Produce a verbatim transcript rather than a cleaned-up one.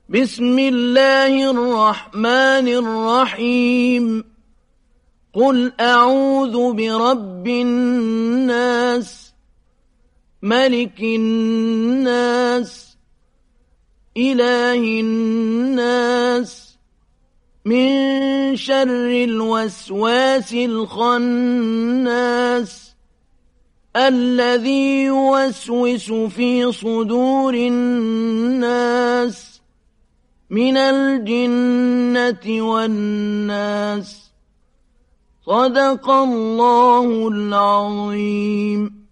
بسم الله الرحمن الرحيم قل أعوذ برب الناس ملك الناس إله الناس من شر الوسواس الخناس الذي يوسوس في صدور الناس من الجنة والناس صدق الله العظيم.